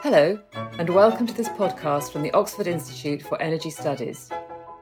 Hello, and welcome to this podcast from the Oxford Institute for Energy Studies.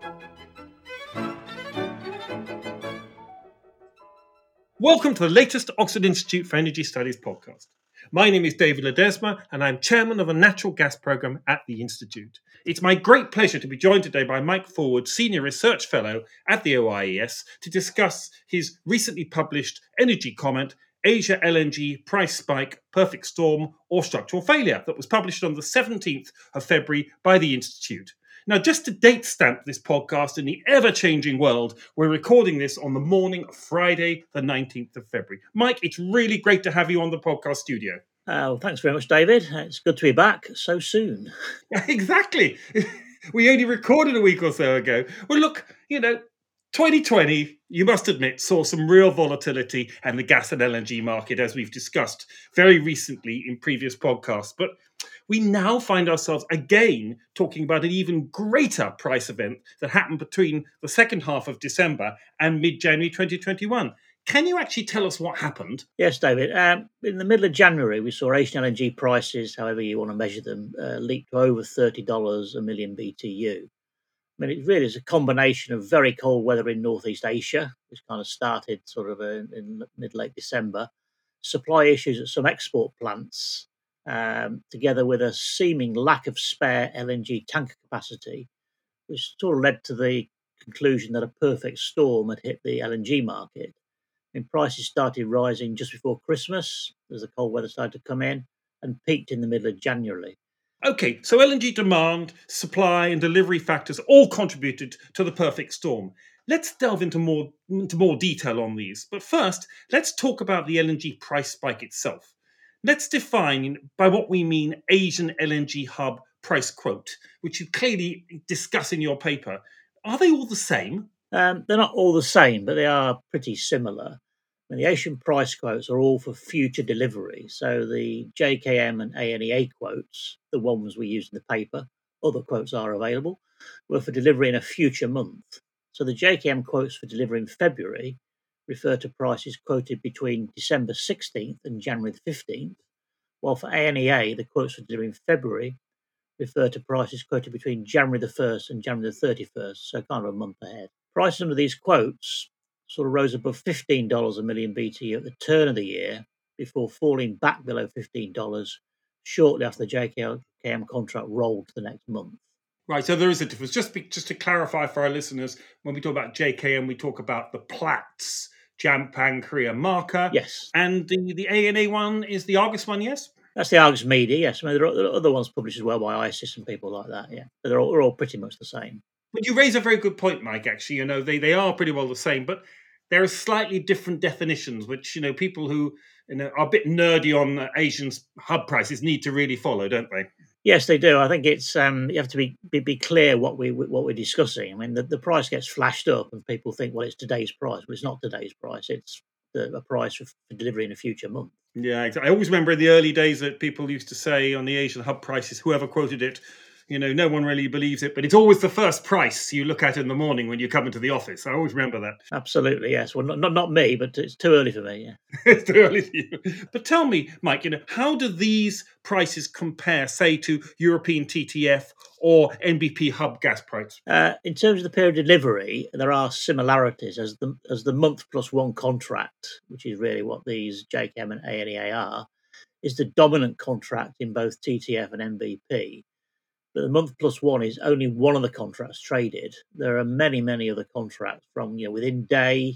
Welcome to the latest Oxford Institute for Energy Studies podcast. My name is David Ledesma, and I'm chairman of the Natural Gas Programme at the Institute. It's my great pleasure to be joined today by Mike Forward, Senior Research Fellow at the OIES, to discuss his recently published energy comment, Asia LNG Price Spike, Perfect Storm or Structural Failure, that was published on the 17th of February by the Institute. Now, just to date stamp this podcast in the ever-changing world, we're recording this on the morning of Friday, the 19th of February. Mike, it's really great to have you on the podcast studio. Well, thanks very much, David. It's good to be back so soon. Exactly. We only recorded a week or so ago. Well, look, 2020, you must admit, saw some real volatility in the gas and LNG market, as we've discussed very recently in previous podcasts. But we now find ourselves again talking about an even greater price event that happened between the second half of December and mid-January 2021. Can you actually tell us what happened? Yes, David. In the middle of January, we saw Asian LNG prices, however you want to measure them, leap to over $30 a million BTU. I mean, it really is a combination of very cold weather in Northeast Asia, which kind of started sort of in mid-late December, supply issues at some export plants, together with a seeming lack of spare LNG tanker capacity, which sort of led to the conclusion that a perfect storm had hit the LNG market. And prices started rising just before Christmas as the cold weather started to come in and peaked in the middle of January. Okay, so LNG demand, supply and delivery factors all contributed to the perfect storm. Let's delve into more detail on these. But first, let's talk about the LNG price spike itself. Let's define by what we mean Asian LNG hub price quote, which you clearly discuss in your paper. Are they all the same? They're not all the same, but they are pretty similar. And the Asian price quotes are all for future delivery. So the JKM and ANEA quotes, the ones we use in the paper, other quotes are available, were for delivery in a future month. So the JKM quotes for delivery in February refer to prices quoted between December 16th and January the 15th, while for ANEA, the quotes for delivery in February refer to prices quoted between January the 1st and January the 31st, so kind of a month ahead. Prices under these quotes sort of rose above $15 a million BTU at the turn of the year before falling back below $15 shortly after the JKM contract rolled to the next month. Right, so there is a difference. Just to clarify for our listeners, when we talk about JKM, we talk about the Platts, Japan, Korea marker. Yes. And the ANA one is the Argus one, yes? That's the Argus Media, yes. I mean, there are other ones published as well by ICIS and people like that, yeah. But they're all pretty much the same. But you raise a very good point, Mike, actually. They are pretty well the same, but there are slightly different definitions, which, people who are a bit nerdy on Asian hub prices need to really follow, don't they? Yes, they do. I think it's you have to be clear what we're discussing. I mean, the price gets flashed up, and people think, well, it's today's price. Well, it's not today's price. It's a price for delivery in a future month. Yeah, exactly. I always remember in the early days that people used to say on the Asian hub prices, whoever quoted it, no one really believes it, but it's always the first price you look at in the morning when you come into the office. I always remember that. Absolutely, yes. Well, not me, but it's too early for me. Yeah, it's too early for you. But tell me, Mike, how do these prices compare, say, to European TTF or NBP hub gas price? In terms of the period of delivery, there are similarities as the month plus one contract, which is really what these JKM and ANEA are, is the dominant contract in both TTF and NBP. But the month plus one is only one of the contracts traded. There are many, many other contracts from within day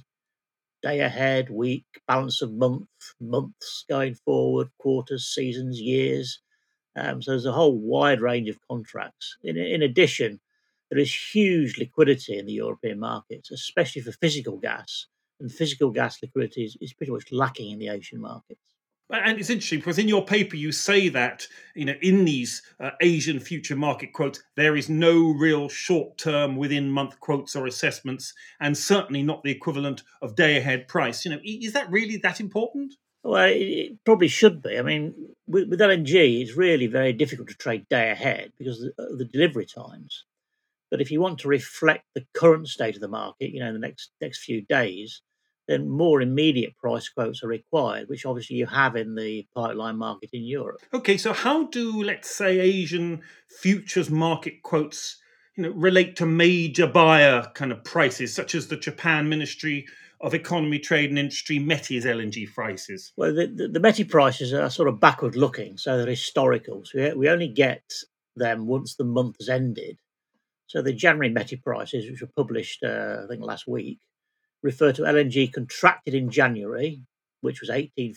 ahead, week, balance of month, months going forward, quarters, seasons, years. So there's a whole wide range of contracts. In addition, there is huge liquidity in the European markets, especially for physical gas. And physical gas liquidity is pretty much lacking in the Asian markets. And it's interesting because in your paper you say that in these Asian future market quotes there is no real short-term within-month quotes or assessments, and certainly not the equivalent of day-ahead price. Is that really that important? Well, it probably should be. I mean, with LNG, it's really very difficult to trade day ahead because of the delivery times. But if you want to reflect the current state of the market, in the next few days, then more immediate price quotes are required, which obviously you have in the pipeline market in Europe. Okay, so how do, let's say, Asian futures market quotes, relate to major buyer kind of prices, such as the Japan Ministry of Economy, Trade and Industry METI's LNG prices? Well, the METI prices are sort of backward looking, so they're historical. So we only get them once the month has ended. So the January METI prices, which were published, I think, last week, refer to LNG contracted in January, which was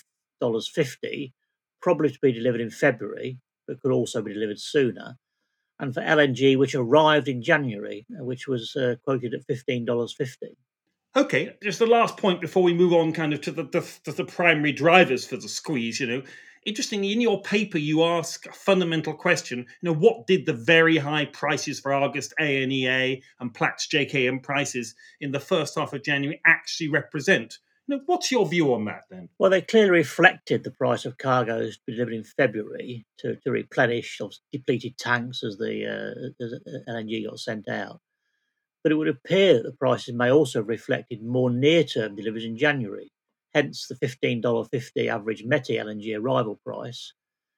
$18.50, probably to be delivered in February, but could also be delivered sooner. And for LNG, which arrived in January, which was quoted at $15.50. Okay, just the last point before we move on kind of to the primary drivers for the squeeze, Interestingly, in your paper, you ask a fundamental question, what did the very high prices for August ANEA and Platts JKM prices in the first half of January actually represent? What's your view on that then? Well, they clearly reflected the price of cargoes delivered in February to replenish depleted tanks as the LNG got sent out. But it would appear that the prices may also have reflected more near-term deliveries in January, hence the $15.50 average METI LNG arrival price.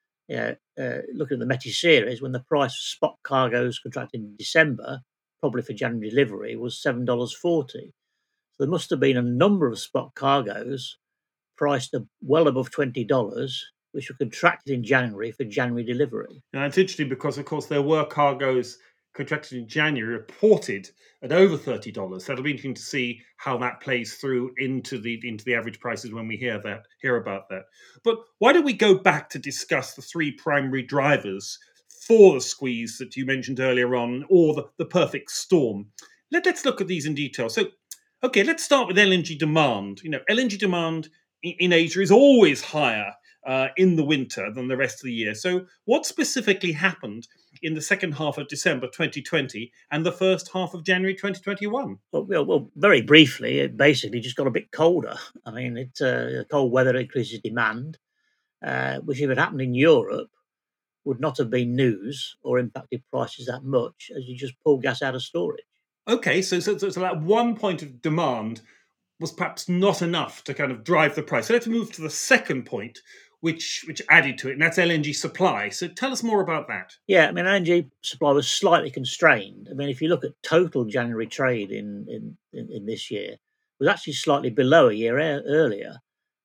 Looking at the METI series, when the price for spot cargoes contracted in December, probably for January delivery, was $7.40. So there must have been a number of spot cargoes priced well above $20, which were contracted in January for January delivery. Now, it's interesting because, of course, there were cargoes contracted in January reported at over $30. So it'll be interesting to see how that plays through into the average prices when we hear about that. But why don't we go back to discuss the three primary drivers for the squeeze that you mentioned earlier on, or the perfect storm? Let's look at these in detail. So, okay, let's start with LNG demand. LNG demand in Asia is always higher in the winter than the rest of the year. So what specifically happened in the second half of December 2020 and the first half of January 2021? Well, very briefly, it basically just got a bit colder. I mean, cold weather increases demand, which if it happened in Europe would not have been news or impacted prices that much as you just pull gas out of storage. Okay, so that one point of demand was perhaps not enough to kind of drive the price. So let's move to the second point, which added to it, and that's LNG supply. So tell us more about that. Yeah, I mean, LNG supply was slightly constrained. I mean, if you look at total January trade in this year, it was actually slightly below a year earlier.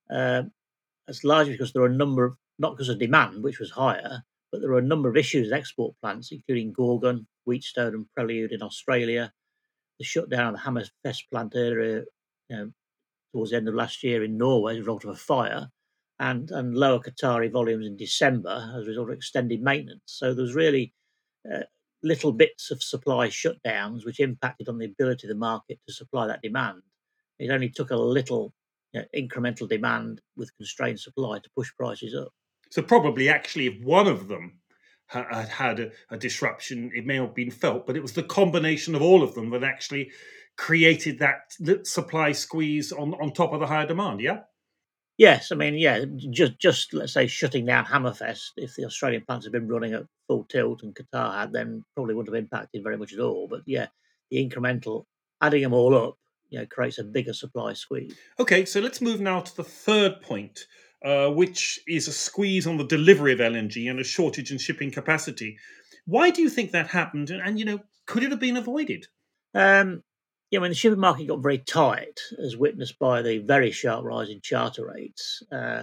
That's largely because there are a number of, not because of demand, which was higher, but there are a number of issues at export plants, including Gorgon, Wheatstone, and Prelude in Australia, the shutdown of the Hammerfest plant earlier, towards the end of last year in Norway as a result of a fire, and lower Qatari volumes in December as a result of extended maintenance. So there was really little bits of supply shutdowns which impacted on the ability of the market to supply that demand. It only took a little incremental demand with constrained supply to push prices up. So probably actually if one of them had a disruption, it may not have been felt, but it was the combination of all of them that actually created that supply squeeze on top of the higher demand, yeah? Yes, I mean, just let's say shutting down Hammerfest, if the Australian plants had been running at full tilt and Qatar had, then probably wouldn't have impacted very much at all. But yeah, the incremental, adding them all up, creates a bigger supply squeeze. Okay, so let's move now to the third point, which is a squeeze on the delivery of LNG and a shortage in shipping capacity. Why do you think that happened? And could it have been avoided? When the shipping market got very tight, as witnessed by the very sharp rise in charter rates,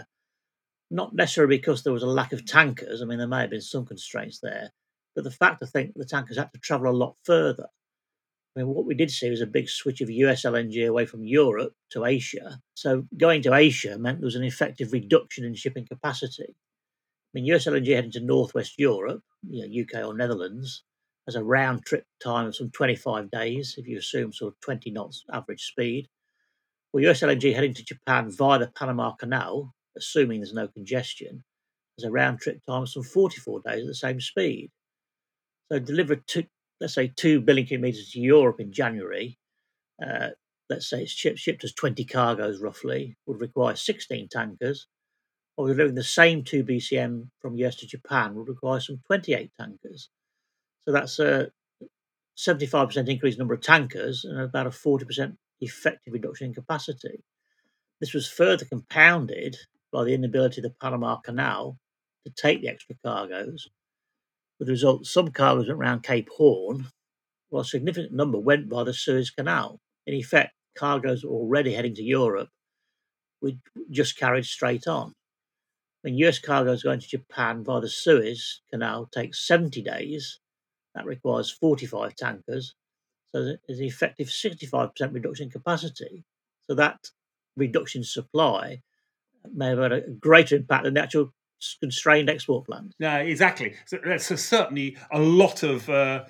not necessarily because there was a lack of tankers. I mean, there may have been some constraints there, but the fact I think the tankers had to travel a lot further. I mean, what we did see was a big switch of US LNG away from Europe to Asia. So going to Asia meant there was an effective reduction in shipping capacity. I mean, US LNG heading to Northwest Europe, UK or Netherlands, has a round trip time of some 25 days, if you assume sort of 20 knots average speed. Well, US LNG heading to Japan via the Panama Canal, assuming there's no congestion, has a round trip time of some 44 days at the same speed. So delivered let's say 2 billion cubic meters to Europe in January, let's say it's shipped as 20 cargoes roughly, would require 16 tankers, or delivering the same 2 BCM from US to Japan would require some 28 tankers. So that's a 75% increase in number of tankers and about a 40% effective reduction in capacity. This was further compounded by the inability of the Panama Canal to take the extra cargoes, with the result some cargoes went around Cape Horn, while a significant number went by the Suez Canal. In effect, cargoes were already heading to Europe, which just carried straight on. When US cargoes going to Japan via the Suez Canal takes 70 days, that requires 45 tankers, so there's an effective 65% reduction in capacity. So that reduction in supply may have had a greater impact than the actual constrained export plans. No, exactly. So that's certainly a lot of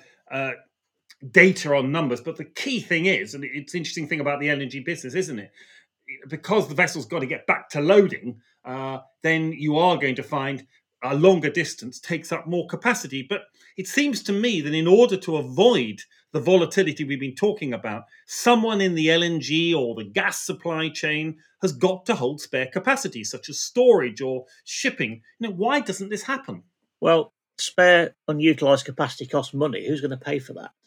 data on numbers, but the key thing is, and it's an interesting thing about the LNG business, isn't it? Because the vessel's got to get back to loading, then you are going to find a longer distance takes up more capacity. But it seems to me that in order to avoid the volatility we've been talking about, someone in the LNG or the gas supply chain has got to hold spare capacity, such as storage or shipping. Why doesn't this happen? Well, spare unutilized capacity costs money. Who's going to pay for that?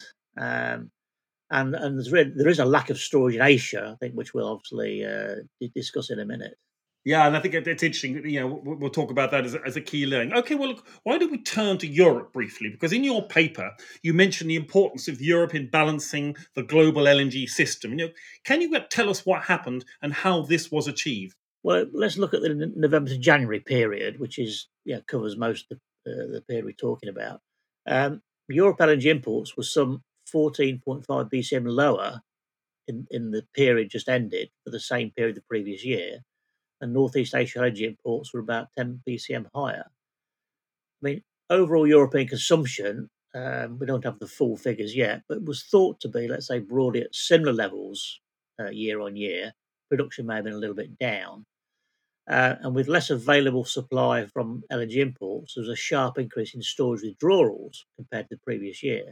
And there is a lack of storage in Asia, I think, which we'll obviously discuss in a minute. Yeah, and I think it's interesting. We'll talk about that as a key learning. Okay, well, look, why don't we turn to Europe briefly? Because in your paper, you mentioned the importance of Europe in balancing the global LNG system. Can you tell us what happened and how this was achieved? Well, let's look at the November to January period, which covers most of the period we're talking about. Europe LNG imports were some 14.5 BCM lower in the period just ended for the same period the previous year, and Northeast Asia LNG imports were about 10 BCM higher. I mean, overall European consumption, we don't have the full figures yet, but was thought to be, let's say, broadly at similar levels year on year. Production may have been a little bit down. And with less available supply from LNG imports, there was a sharp increase in storage withdrawals compared to the previous year.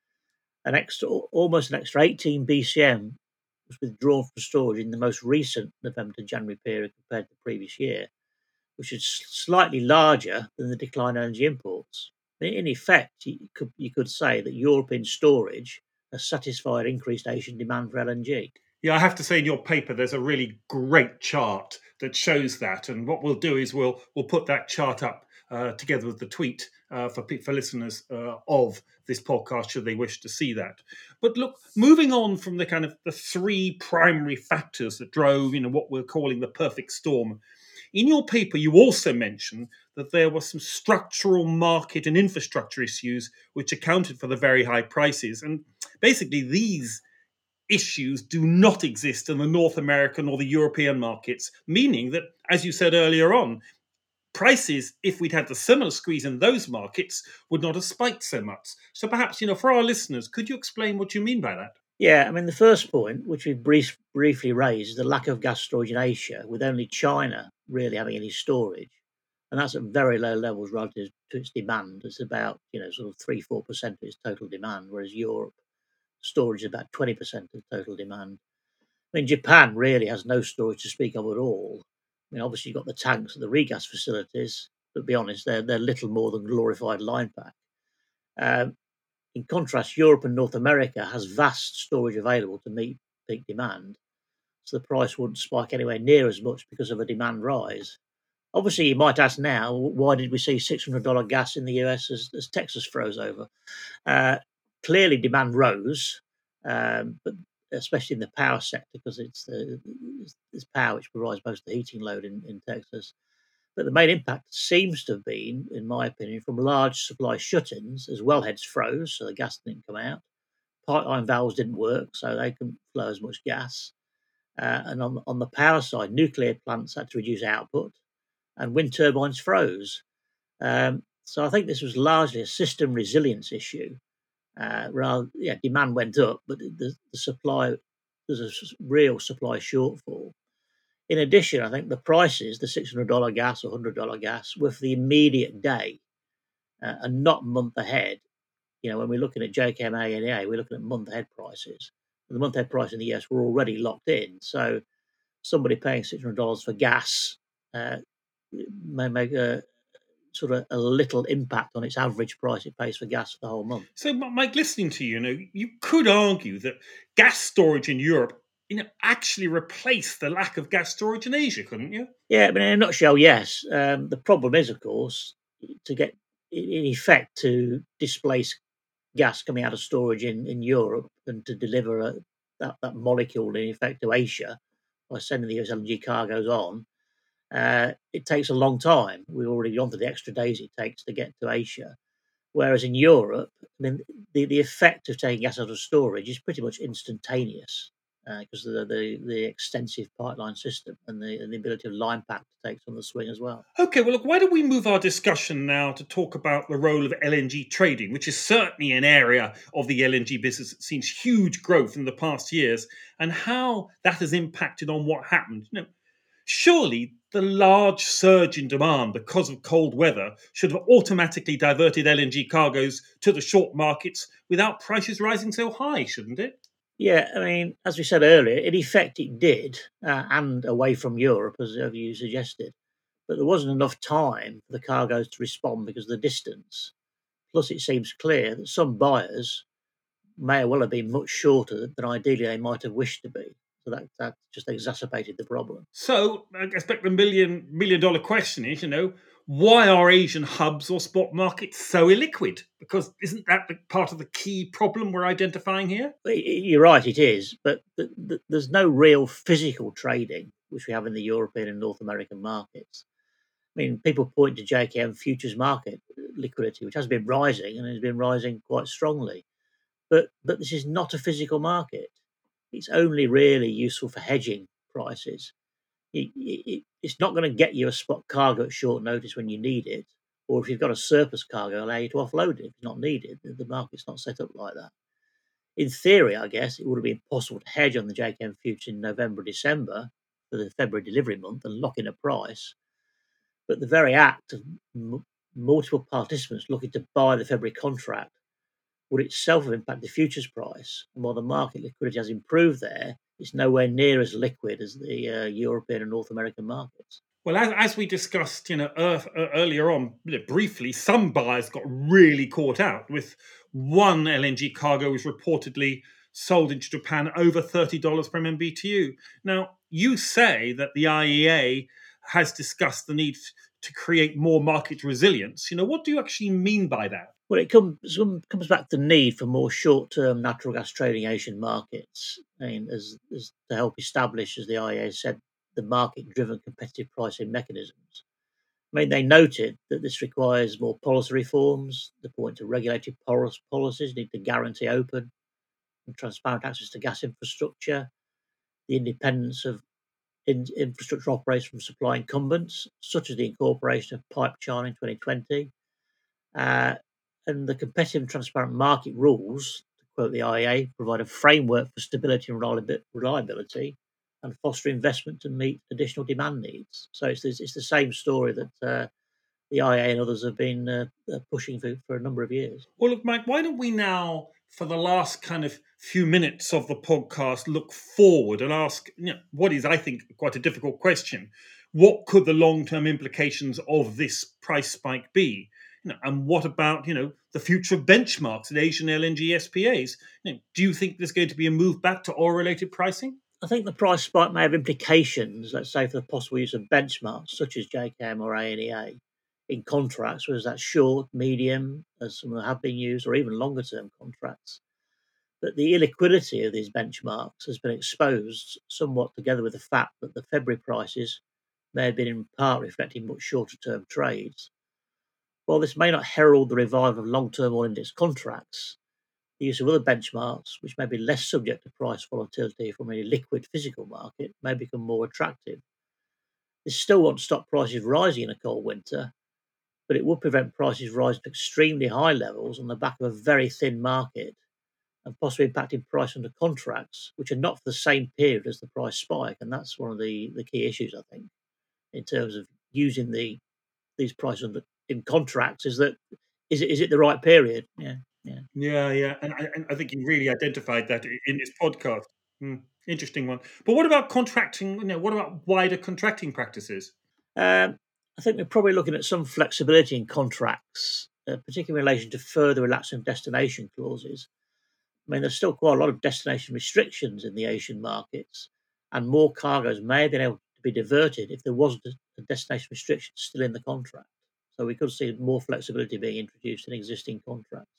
Almost an extra 18 BCM was withdrawn from storage in the most recent November to January period compared to the previous year, which is slightly larger than the decline in LNG imports. In effect, you could say that European storage has satisfied increased Asian demand for LNG. Yeah, I have to say in your paper, there's a really great chart that shows that. And what we'll do is we'll put that chart up together with the tweet for listeners of this podcast, should they wish to see that. But look, moving on from the kind of the three primary factors that drove, what we're calling the perfect storm. In your paper, you also mention that there were some structural market and infrastructure issues which accounted for the very high prices. And basically, these issues do not exist in the North American or the European markets, meaning that, as you said earlier on, prices, if we'd had the similar squeeze in those markets, would not have spiked so much. So perhaps, for our listeners, could you explain what you mean by that? Yeah, I mean, the first point, which we briefly raised, is the lack of gas storage in Asia, with only China really having any storage. And that's at very low levels relative to its demand. It's about, sort of 3-4% of its total demand, whereas Europe storage is about 20% of total demand. I mean, Japan really has no storage to speak of at all. I mean, obviously, you've got the tanks and the regas facilities, but to be honest, they're little more than glorified line pack. In contrast, Europe and North America has vast storage available to meet peak demand, so the price wouldn't spike anywhere near as much because of a demand rise. Obviously, you might ask now, why did we see $600 gas in the US as Texas froze over? Clearly, demand rose, but especially in the power sector, because it's power which provides most of the heating load in Texas. But the main impact seems to have been, in my opinion, from large supply shut-ins as wellheads froze, so the gas didn't come out. Pipeline valves didn't work, so they couldn't flow as much gas. And on the power side, nuclear plants had to reduce output, and wind turbines froze. So I think this was largely a system resilience issue. Demand went up, but the supply, there's a real supply shortfall. In addition, I think the prices, the $600 gas or $100 gas, were for the immediate day and not month ahead. When we're looking at JKM ANA, we're looking at month ahead prices. And the month ahead price in the US were already locked in. So somebody paying $600 for gas may make a little impact on its average price it pays for gas for the whole month. So, Mike, listening to you, you could argue that gas storage in Europe actually replace the lack of gas storage in Asia, couldn't you? Yeah, but in a nutshell, yes. The problem is, of course, to get in effect to displace gas coming out of storage in Europe and to deliver that molecule in effect to Asia by sending the LNG cargoes on. It takes a long time. We're already on to the extra days it takes to get to Asia. Whereas in Europe, I mean, the effect of taking gas out of storage is pretty much instantaneous because of the extensive pipeline system and the ability of line pack to take some of the swing as well. Okay, well, look, why don't we move our discussion now to talk about the role of LNG trading, which is certainly an area of the LNG business that sees huge growth in the past years, and how that has impacted on what happened. Surely the large surge in demand because of cold weather should have automatically diverted LNG cargoes to the short markets without prices rising so high, shouldn't it? Yeah, I mean, as we said earlier, in effect it did, and away from Europe, as you suggested. But there wasn't enough time for the cargoes to respond because of the distance. Plus, it seems clear that some buyers may well have been much shorter than ideally they might have wished to be. So that just exacerbated the problem. So I expect the million dollar question is, why are Asian hubs or spot markets so illiquid? Because isn't that part of the key problem we're identifying here? You're right, it is. But there's no real physical trading, which we have in the European and North American markets. I mean, people point to JKM futures market liquidity, which has been rising and has been rising quite strongly. But this is not a physical market. It's only really useful for hedging prices. It's not going to get you a spot cargo at short notice when you need it, or if you've got a surplus cargo, allow you to offload it if it's not needed. The market's not set up like that. In theory, I guess it would have been possible to hedge on the JKM future in November, December for the February delivery month and lock in a price. But the very act of multiple participants looking to buy the February contract would itself have impacted the futures price. And while the market liquidity has improved there, it's nowhere near as liquid as the European and North American markets. Well, as we discussed, earlier on, briefly, some buyers got really caught out. With one LNG cargo was reportedly sold into Japan over $30 per MMBTU. Now, you say that the IEA has discussed the need to create more market resilience. What do you actually mean by that? Well, it comes back to the need for more short-term natural gas trading Asian markets, as to help establish, as the IEA said, the market-driven competitive pricing mechanisms. They noted that this requires more policy reforms. The point to regulated policies need to guarantee open and transparent access to gas infrastructure, the independence of infrastructure operators from supply incumbents, such as the incorporation of Pipecharm in 2020, and the competitive and transparent market rules, to quote the IEA, provide a framework for stability and reliability and foster investment to meet additional demand needs. So it's the same story that the IEA and others have been pushing for a number of years. Well, look, Mike, why don't we now, for the last kind of few minutes of the podcast, look forward and ask what is, I think, quite a difficult question. What could the long-term implications of this price spike be? And what about, the future of benchmarks in Asian LNG SPAs? Do you think there's going to be a move back to oil-related pricing? I think the price spike may have implications, let's say, for the possible use of benchmarks such as JKM or ANEA in contracts, whether that's short, medium, as some have been used, or even longer-term contracts. But the illiquidity of these benchmarks has been exposed somewhat together with the fact that the February prices may have been in part reflecting much shorter-term trades. While this may not herald the revival of long-term oil index contracts, the use of other benchmarks, which may be less subject to price volatility from a liquid physical market, may become more attractive. This still won't stop prices rising in a cold winter, but it would prevent prices rising to extremely high levels on the back of a very thin market and possibly impacting price under contracts, which are not for the same period as the price spike. And that's one of the key issues, I think, in terms of using these prices in contracts. Is it the right period? Yeah. And I think you really identified that in this podcast. Interesting one. But what about contracting? What about wider contracting practices? I think we're probably looking at some flexibility in contracts, particularly in relation to further relaxing destination clauses. mean, there's still quite a lot of destination restrictions in the Asian markets, and more cargoes may have been able to be diverted if there wasn't a destination restriction still in the contract. So we could see more flexibility being introduced in existing contracts.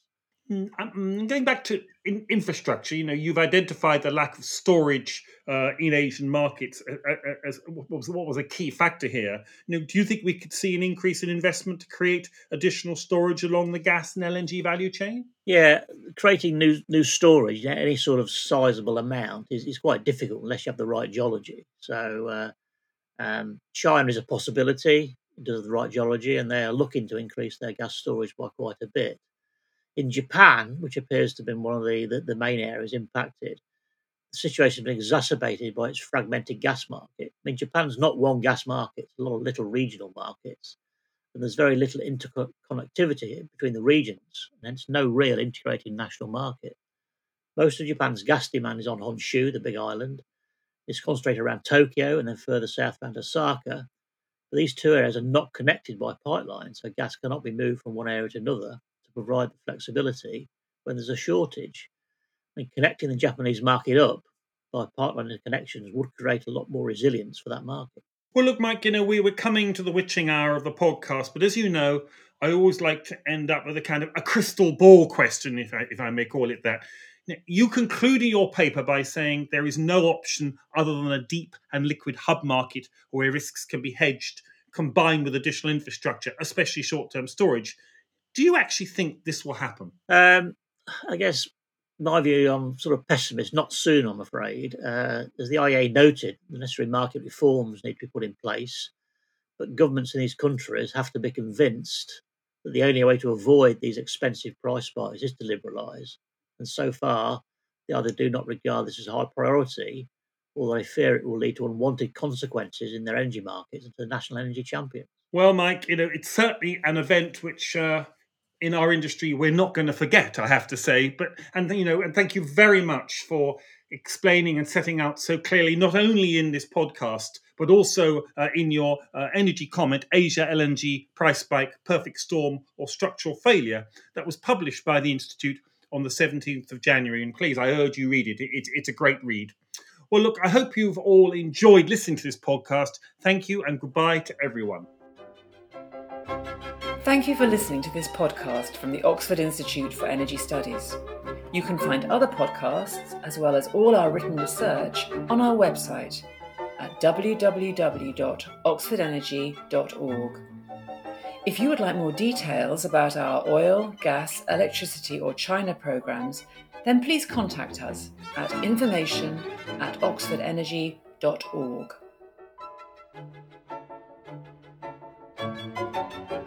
Going back to infrastructure, you've identified the lack of storage in Asian markets as what was a key factor here. Do you think we could see an increase in investment to create additional storage along the gas and LNG value chain? Yeah, creating new storage, any sort of sizable amount, is quite difficult unless you have the right geology. So China is a possibility because of the right geology, and they are looking to increase their gas storage by quite a bit. In Japan, which appears to have been one of the main areas impacted, the situation has been exacerbated by its fragmented gas market. I mean, Japan's not one gas market, it's a lot of little regional markets, and there's very little interconnectivity between the regions, and hence no real integrated national market. Most of Japan's gas demand is on Honshu, the big island. It's concentrated around Tokyo and then further south around Osaka. But these two areas are not connected by pipelines, so gas cannot be moved from one area to another to provide the flexibility when there's a shortage. And connecting the Japanese market up by pipeline connections would create a lot more resilience for that market. Well, look, Mike, we're coming to the witching hour of the podcast, but as you know, I always like to end up with a kind of a crystal ball question, if I may call it that. You concluded your paper by saying there is no option other than a deep and liquid hub market where risks can be hedged, combined with additional infrastructure, especially short-term storage. Do you actually think this will happen? I guess my view, I'm sort of pessimist, not soon, I'm afraid. As the IEA noted, the necessary market reforms need to be put in place, but governments in these countries have to be convinced that the only way to avoid these expensive price spikes is to liberalise. And so far, they either do not regard this as a high priority, or they fear it will lead to unwanted consequences in their energy markets and to the national energy champions. Well, Mike, it's certainly an event which in our industry we're not going to forget, I have to say. And thank you very much for explaining and setting out so clearly, not only in this podcast, but also in your energy comment, Asia LNG price spike, perfect storm or structural failure, that was published by the Institute on the 17th of January. And please, I urge you read it. It's a great read. Well, look, I hope you've all enjoyed listening to this podcast. Thank you and goodbye to everyone. Thank you for listening to this podcast from the Oxford Institute for Energy Studies. You can find other podcasts, as well as all our written research, on our website at www.oxfordenergy.org. If you would like more details about our oil, gas, electricity or China programs, then please contact us at information@oxfordenergy.org.